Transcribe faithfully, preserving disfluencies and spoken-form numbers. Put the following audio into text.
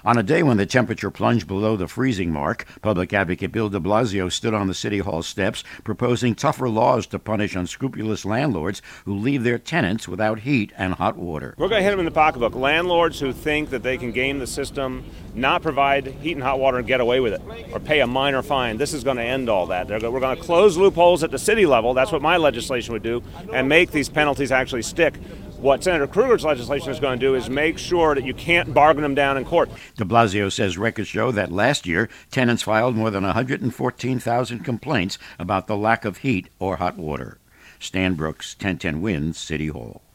On a day when the temperature plunged below the freezing mark, Public Advocate Bill de Blasio stood on the City Hall steps proposing tougher laws to punish unscrupulous landlords who leave their tenants without heat and hot water. We're going to hit them in the pocketbook. Landlords who think that they can game the system, not provide heat and hot water and get away with it, or pay a minor fine. This is going to end all that. We're going to close loopholes at the city level. That's what my legislation would do, and make these penalties actually stick. What Senator Krueger's legislation is going to do is make sure that you can't bargain them down in court. De Blasio says records show that last year, tenants filed more than one hundred fourteen thousand complaints about the lack of heat or hot water. Stan Brooks, ten ten Wins, City Hall.